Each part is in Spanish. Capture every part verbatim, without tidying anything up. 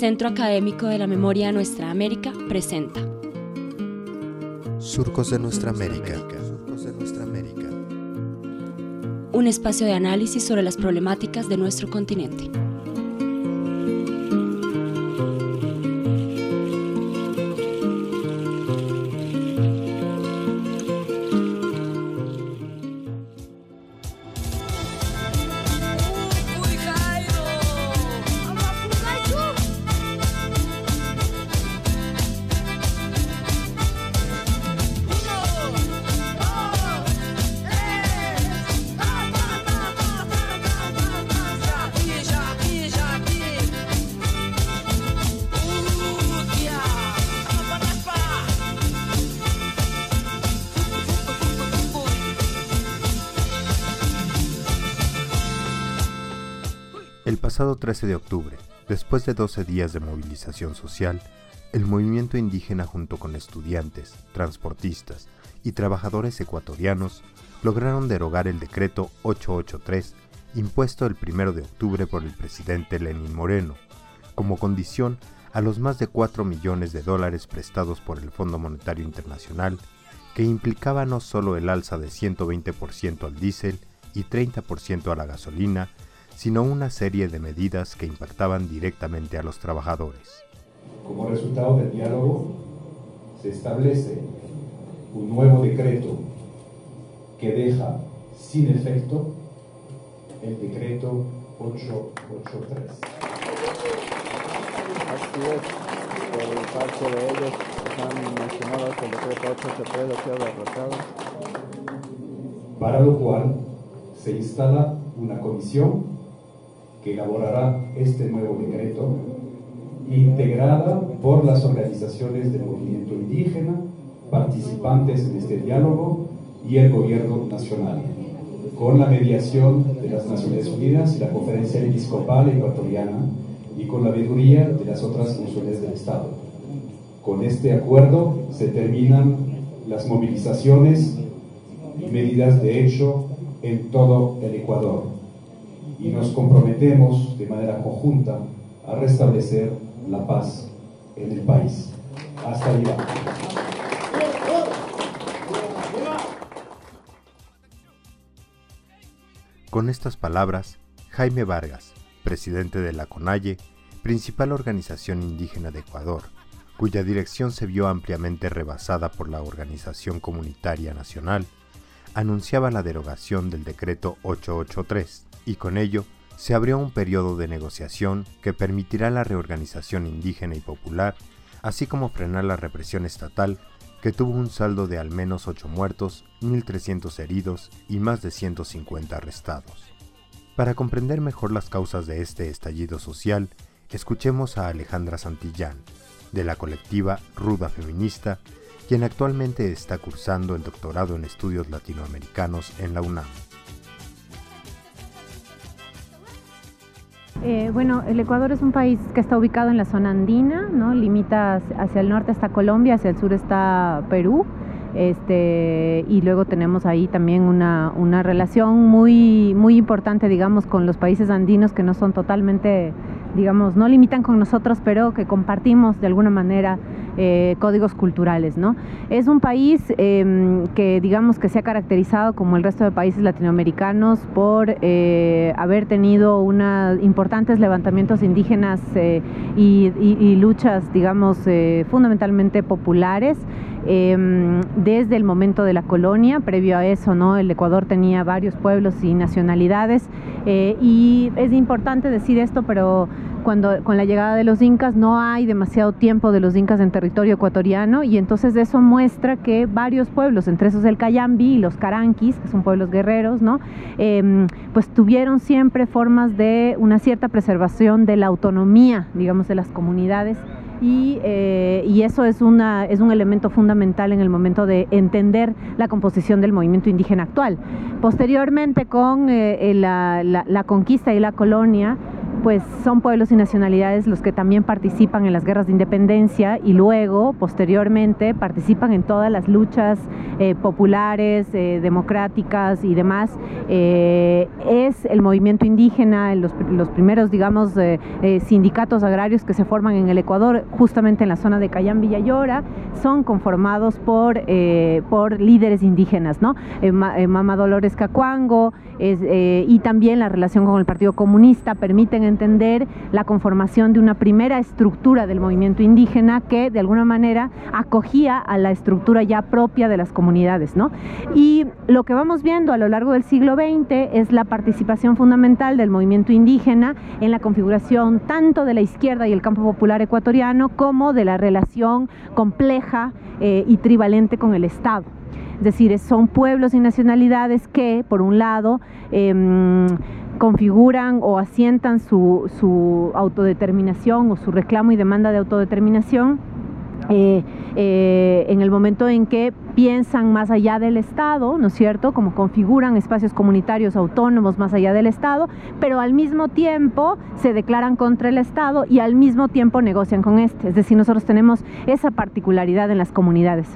Centro Académico de la Memoria de Nuestra América presenta Surcos de Nuestra América. Surcos de Nuestra América. Un espacio de análisis sobre las problemáticas de nuestro continente. El pasado trece de octubre, después de doce días de movilización social, el movimiento indígena junto con estudiantes, transportistas y trabajadores ecuatorianos lograron derogar el decreto ochocientos ochenta y tres impuesto el primero de octubre por el presidente Lenín Moreno, como condición a los más de cuatro millones de dólares prestados por el Fondo Monetario Internacional, que implicaba no solo el alza de ciento veinte por ciento al diésel y treinta por ciento a la gasolina, sino una serie de medidas que impactaban directamente a los trabajadores. Como resultado del diálogo, se establece un nuevo decreto que deja sin efecto el decreto ochocientos ochenta y tres. Así es, por parte de ellos han mencionado que el decreto ochocientos ochenta y tres ha sido derrotado. Para lo cual se instala una comisión que elaborará este nuevo decreto, integrada por las organizaciones del movimiento indígena, participantes en este diálogo y el gobierno nacional, con la mediación de las Naciones Unidas y la Conferencia Episcopal Ecuatoriana y con la veeduría de las otras funciones del Estado. Con este acuerdo se terminan las movilizaciones y medidas de hecho en todo el Ecuador, y nos comprometemos de manera conjunta a restablecer la paz en el país. Hasta ahí va. Con estas palabras, Jaime Vargas, presidente de la CONAIE, principal organización indígena de Ecuador, cuya dirección se vio ampliamente rebasada por la Organización Comunitaria Nacional, anunciaba la derogación del decreto ochocientos ochenta y tres, y con ello se abrió un periodo de negociación que permitirá la reorganización indígena y popular, así como frenar la represión estatal, que tuvo un saldo de al menos ocho muertos, mil trescientos heridos y más de ciento cincuenta arrestados. Para comprender mejor las causas de este estallido social, escuchemos a Alejandra Santillán, de la colectiva Ruda Feminista, quien actualmente está cursando el doctorado en estudios latinoamericanos en la UNAM. Eh, bueno, el Ecuador es un país que está ubicado en la zona andina, ¿no? Limita hacia el norte está Colombia, hacia el sur está Perú, este, y luego tenemos ahí también una, una relación muy, muy importante, digamos, con los países andinos que no son totalmente, digamos, no limitan con nosotros, pero que compartimos de alguna manera eh, códigos culturales, ¿no? Es un país eh, que, digamos, que se ha caracterizado, como el resto de países latinoamericanos, por eh, haber tenido una, importantes levantamientos indígenas eh, y, y, y luchas, digamos, eh, fundamentalmente populares. Eh, desde el momento de la colonia, previo a eso, ¿no? El Ecuador tenía varios pueblos y nacionalidades, eh, y es importante decir esto, pero cuando con la llegada de los incas no hay demasiado tiempo de los incas en territorio ecuatoriano, y entonces eso muestra que varios pueblos, entre esos el Cayambi y los Caranquis, que son pueblos guerreros, ¿no? Eh, pues tuvieron siempre formas de una cierta preservación de la autonomía, digamos, de las comunidades. Y, eh, y eso es, una, es un elemento fundamental en el momento de entender la composición del movimiento indígena actual. Posteriormente, con eh, la, la, la conquista y la colonia, pues son pueblos y nacionalidades los que también participan en las guerras de independencia y luego, posteriormente, participan en todas las luchas eh, populares, eh, democráticas y demás. Eh, es el movimiento indígena, los, los primeros, digamos, eh, eh, sindicatos agrarios que se forman en el Ecuador, justamente en la zona de Cayán, Villallora, son conformados por, eh, por líderes indígenas, ¿no? Eh, Ma, eh, Mama Dolores Cacuango, es, eh, y también la relación con el Partido Comunista permiten entender la conformación de una primera estructura del movimiento indígena que de alguna manera acogía a la estructura ya propia de las comunidades, ¿no? Y lo que vamos viendo a lo largo del siglo veinte es la participación fundamental del movimiento indígena en la configuración tanto de la izquierda y el campo popular ecuatoriano como de la relación compleja eh, y trivalente con el Estado. Es decir, son pueblos y nacionalidades que, por un lado, eh, configuran o asientan su, su autodeterminación o su reclamo y demanda de autodeterminación Eh, eh, en el momento en que piensan más allá del Estado, ¿no es cierto?, como configuran espacios comunitarios autónomos más allá del Estado, pero al mismo tiempo se declaran contra el Estado y al mismo tiempo negocian con este. Es decir, nosotros tenemos esa particularidad en las comunidades.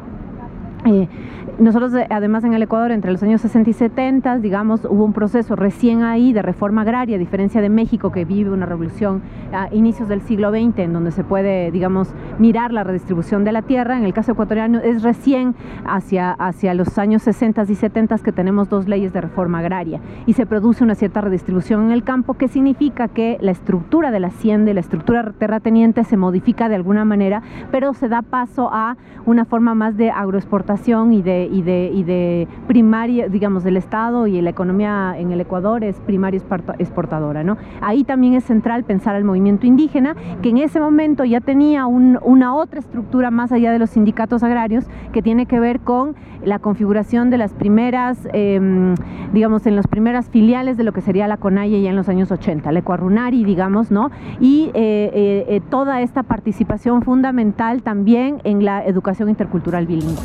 Eh, nosotros además en el Ecuador entre los años sesenta y setenta, digamos, hubo un proceso recién ahí de reforma agraria, a diferencia de México que vive una revolución a inicios del siglo veinte en donde se puede, digamos, mirar la redistribución de la tierra. En el caso ecuatoriano es recién hacia, hacia los años sesenta y setenta que tenemos dos leyes de reforma agraria y se produce una cierta redistribución en el campo, que significa que la estructura de la hacienda y la estructura terrateniente se modifica de alguna manera, pero se da paso a una forma más de agroexportación y de, y, de, y de primaria, digamos, del Estado, y la economía en el Ecuador es primaria exportadora, ¿no? Ahí también es central pensar el movimiento indígena, que en ese momento ya tenía un, una otra estructura más allá de los sindicatos agrarios, que tiene que ver con la configuración de las primeras, eh, digamos, en las primeras filiales de lo que sería la CONAIE ya en los años ochenta, la Ecuarunari, digamos, ¿no? Y eh, eh, eh, toda esta participación fundamental también en la educación intercultural bilingüe.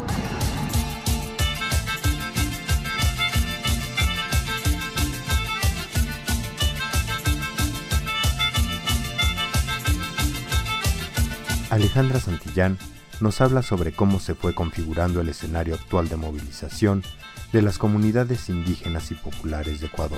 Alejandra Santillán nos habla sobre cómo se fue configurando el escenario actual de movilización de las comunidades indígenas y populares de Ecuador.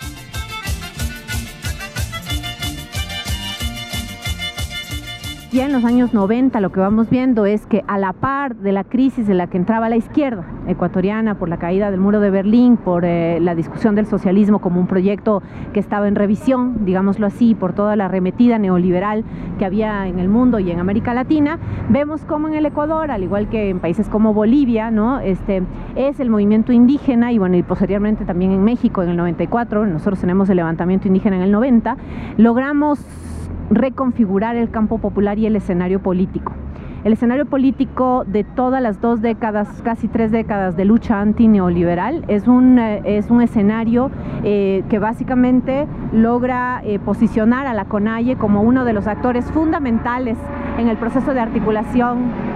Ya en los años noventa lo que vamos viendo es que a la par de la crisis en la que entraba la izquierda ecuatoriana por la caída del muro de Berlín, por eh, la discusión del socialismo como un proyecto que estaba en revisión, digámoslo así, por toda la arremetida neoliberal que había en el mundo y en América Latina, vemos como en el Ecuador, al igual que en países como Bolivia, ¿no?, este, es el movimiento indígena, y bueno, y posteriormente también en México en el noventa y cuatro, nosotros tenemos el levantamiento indígena en el noventa, logramos reconfigurar el campo popular y el escenario político. El escenario político de todas las dos décadas, casi tres décadas de lucha antineoliberal, es un, eh, es un escenario eh, que básicamente logra eh, posicionar a la CONAIE como uno de los actores fundamentales en el proceso de articulación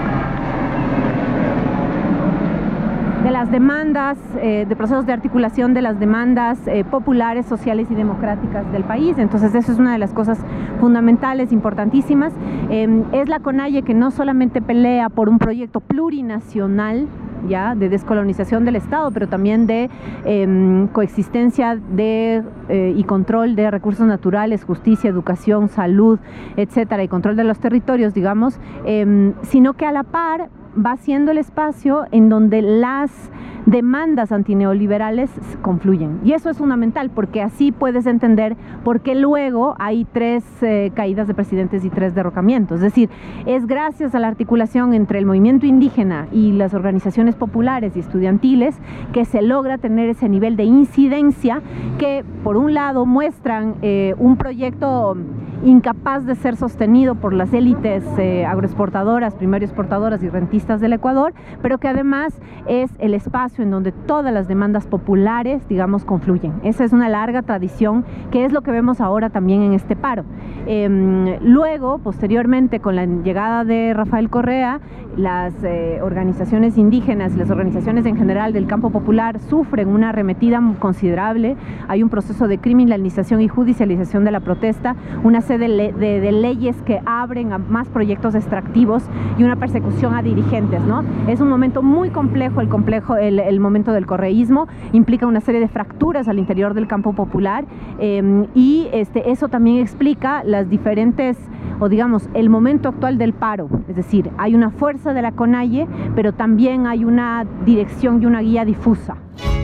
de las demandas, eh, de procesos de articulación de las demandas eh, populares, sociales y democráticas del país. Entonces eso es una de las cosas fundamentales, importantísimas. Eh, es la CONAIE que no solamente pelea por un proyecto plurinacional, ya, de descolonización del Estado, pero también de eh, coexistencia de, eh, y control de recursos naturales, justicia, educación, salud, etcétera, y control de los territorios, digamos, eh, sino que a la par va siendo el espacio en donde las demandas antineoliberales confluyen. Y eso es fundamental, porque así puedes entender por qué luego hay tres eh, caídas de presidentes y tres derrocamientos. Es decir, es gracias a la articulación entre el movimiento indígena y las organizaciones populares y estudiantiles que se logra tener ese nivel de incidencia que, por un lado, muestran eh, un proyecto incapaz de ser sostenido por las élites eh, agroexportadoras, primario exportadoras y rentistas del Ecuador, pero que además es el espacio en donde todas las demandas populares, digamos, confluyen. Esa es una larga tradición que es lo que vemos ahora también en este paro. Eh, luego, posteriormente, con la llegada de Rafael Correa, las eh, organizaciones indígenas y las organizaciones en general del campo popular sufren una arremetida considerable. Hay un proceso de criminalización y judicialización de la protesta, una serie de, de, de leyes que abren a más proyectos extractivos y una persecución a dirigentes, ¿no? Es un momento muy complejo el, complejo, el, el momento del correísmo, implica una serie de fracturas al interior del campo popular eh, y este, eso también explica las diferentes, o digamos, el momento actual del paro. Es decir, hay una fuerza de la CONAIE, pero también hay una dirección y una guía difusa.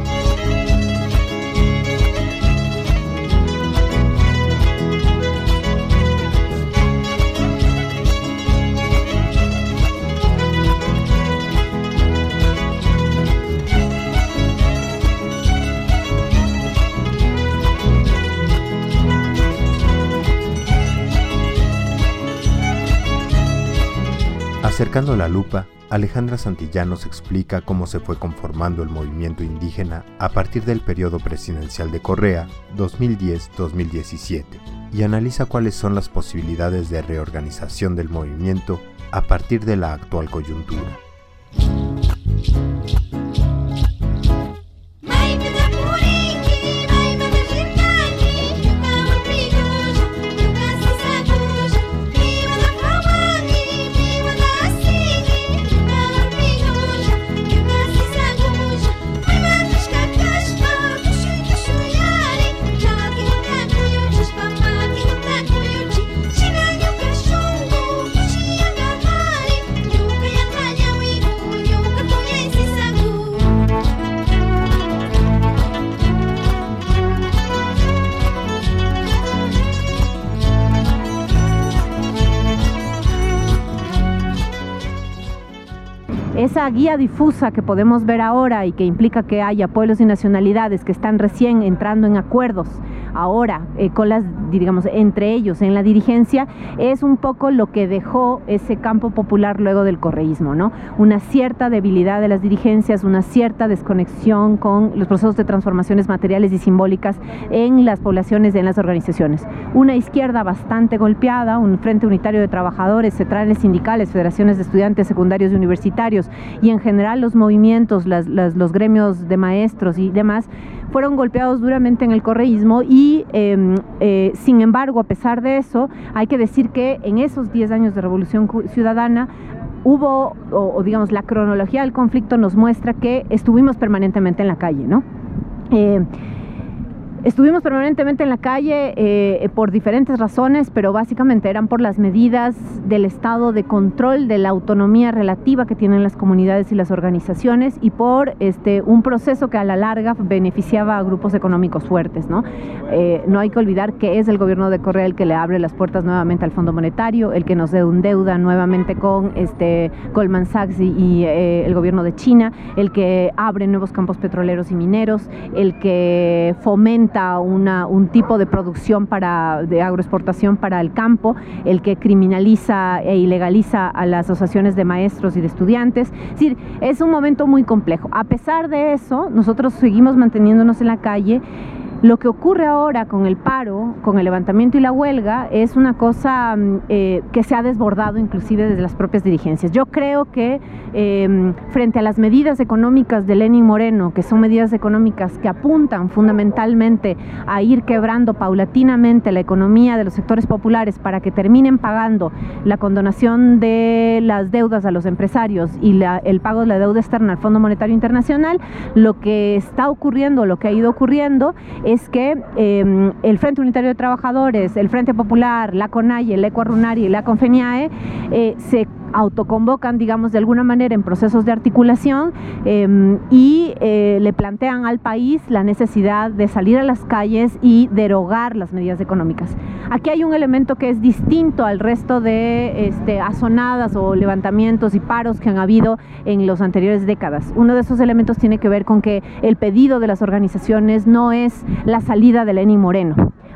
Acercando la lupa, Alejandra Santillán nos explica cómo se fue conformando el movimiento indígena a partir del periodo presidencial de Correa, dos mil diez a dos mil diecisiete, y analiza cuáles son las posibilidades de reorganización del movimiento a partir de la actual coyuntura. Esa guía difusa que podemos ver ahora y que implica que haya pueblos y nacionalidades que están recién entrando en acuerdos ahora eh, con las, digamos, entre ellos en la dirigencia, es un poco lo que dejó ese campo popular luego del correísmo, ¿no? Una cierta debilidad de las dirigencias, una cierta desconexión con los procesos de transformaciones materiales y simbólicas en las poblaciones, en las organizaciones. Una izquierda bastante golpeada, un frente unitario de trabajadores, centrales sindicales, federaciones de estudiantes secundarios y universitarios y en general los movimientos, las, las, los gremios de maestros y demás fueron golpeados duramente en el correísmo y eh, eh, sin embargo, a pesar de eso, hay que decir que en esos diez años de Revolución Ciudadana hubo, o, o digamos, la cronología del conflicto nos muestra que estuvimos permanentemente en la calle, ¿no? Eh, Estuvimos permanentemente en la calle eh, por diferentes razones, pero básicamente eran por las medidas del estado de control de la autonomía relativa que tienen las comunidades y las organizaciones y por este, un proceso que a la larga beneficiaba a grupos económicos fuertes, ¿no? Eh, no hay que olvidar que es el gobierno de Correa el que le abre las puertas nuevamente al Fondo Monetario, el que nos endeuda nuevamente con este, Goldman Sachs y, y eh, el gobierno de China, el que abre nuevos campos petroleros y mineros, el que fomenta Una, un tipo de producción para, de agroexportación para el campo, el que criminaliza e ilegaliza a las asociaciones de maestros y de estudiantes. Es decir, es un momento muy complejo. A pesar de eso, nosotros seguimos manteniéndonos en la calle. Lo que ocurre ahora con el paro, con el levantamiento y la huelga, es una cosa eh, que se ha desbordado inclusive desde las propias dirigencias. Yo creo que eh, frente a las medidas económicas de Lenín Moreno, que son medidas económicas que apuntan fundamentalmente a ir quebrando paulatinamente la economía de los sectores populares para que terminen pagando la condonación de las deudas a los empresarios y la, el pago de la deuda externa al Fondo Monetario Internacional, lo que está ocurriendo, lo que ha ido ocurriendo, es que eh, el Frente Unitario de Trabajadores, el Frente Popular, la CONAIE, el ECUARUNARI y la CONFENIAE eh, se autoconvocan, digamos, de alguna manera en procesos de articulación eh, y eh, le plantean al país la necesidad de salir a las calles y derogar las medidas económicas. Aquí hay un elemento que es distinto al resto de este, azonadas o levantamientos y paros que han habido en las anteriores décadas. Uno de esos elementos tiene que ver con que el pedido de las organizaciones no es la salida de Lenín Moreno.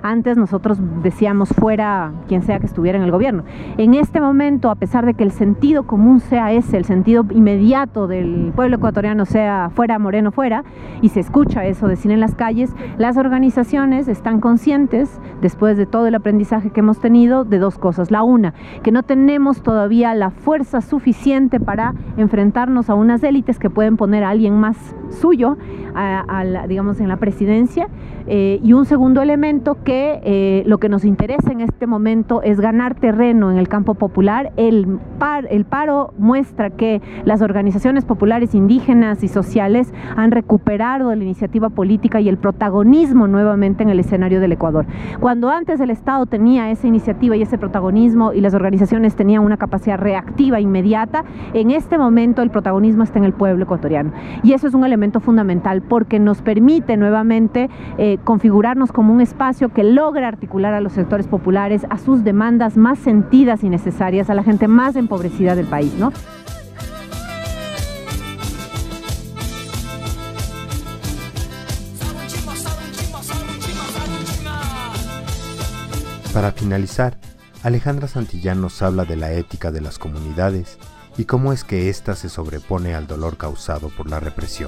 Antes nosotros decíamos fuera quien sea que estuviera en el gobierno. En este momento, a pesar de que el sentido común sea ese, el sentido inmediato del pueblo ecuatoriano sea fuera Moreno fuera, y se escucha eso decir en las calles, las organizaciones están conscientes, después de todo el aprendizaje que hemos tenido, de dos cosas. La una, que no tenemos todavía la fuerza suficiente para enfrentarnos a unas élites que pueden poner a alguien más suyo, a, a la, digamos, en la presidencia, eh, y un segundo elemento que eh, lo que nos interesa en este momento es ganar terreno en el campo popular. El, par, el paro muestra que las organizaciones populares indígenas y sociales han recuperado la iniciativa política y el protagonismo nuevamente en el escenario del Ecuador. Cuando antes el Estado tenía esa iniciativa y ese protagonismo y las organizaciones tenían una capacidad reactiva inmediata, en este momento el protagonismo está en el pueblo ecuatoriano, y eso es un elemento fundamental porque nos permite nuevamente eh, configurarnos como un espacio que logra articular a los sectores populares a sus demandas más sentidas y necesarias, a la gente más empobrecida del país, ¿no? Para finalizar, Alejandra Santillán nos habla de la ética de las comunidades y cómo es que ésta se sobrepone al dolor causado por la represión.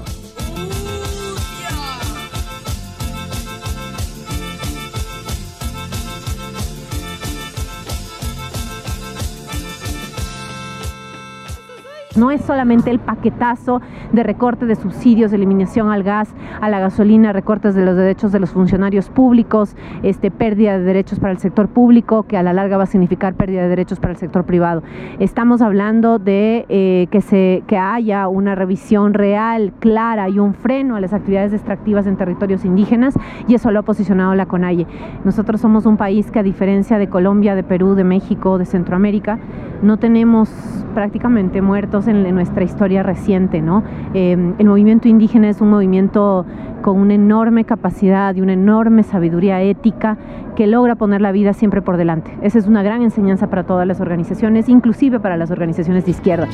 No es solamente el paquetazo de recorte de subsidios, eliminación al gas, a la gasolina, recortes de los derechos de los funcionarios públicos, este, pérdida de derechos para el sector público, que a la larga va a significar pérdida de derechos para el sector privado. Estamos hablando de eh, que, se, que haya una revisión real, clara y un freno a las actividades extractivas en territorios indígenas, y eso lo ha posicionado la CONAIE. Nosotros somos un país que, a diferencia de Colombia, de Perú, de México, de Centroamérica, no tenemos prácticamente muertos en, en nuestra historia reciente, ¿no? Eh, el movimiento indígena es un movimiento con una enorme capacidad y una enorme sabiduría ética que logra poner la vida siempre por delante. Esa es una gran enseñanza para todas las organizaciones, inclusive para las organizaciones de izquierda.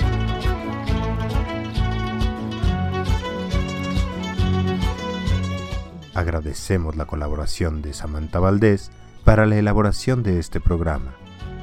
Agradecemos la colaboración de Samantha Valdés para la elaboración de este programa.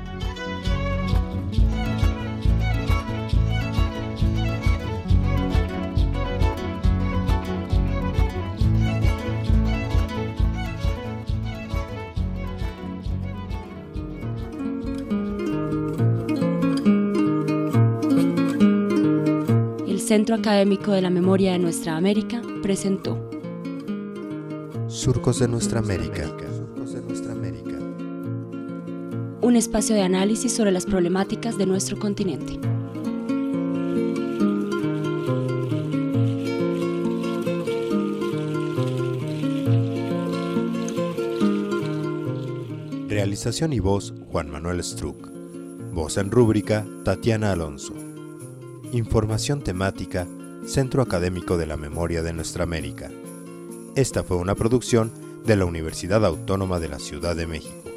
Centro Académico de la Memoria de Nuestra América presentó Surcos de Nuestra América. Un espacio de análisis sobre las problemáticas de nuestro continente. Realización y voz, Juan Manuel Struck. Voz en rúbrica, Tatiana Alonso. Información temática, Centro Académico de la Memoria de Nuestra América. Esta fue una producción de la Universidad Autónoma de la Ciudad de México.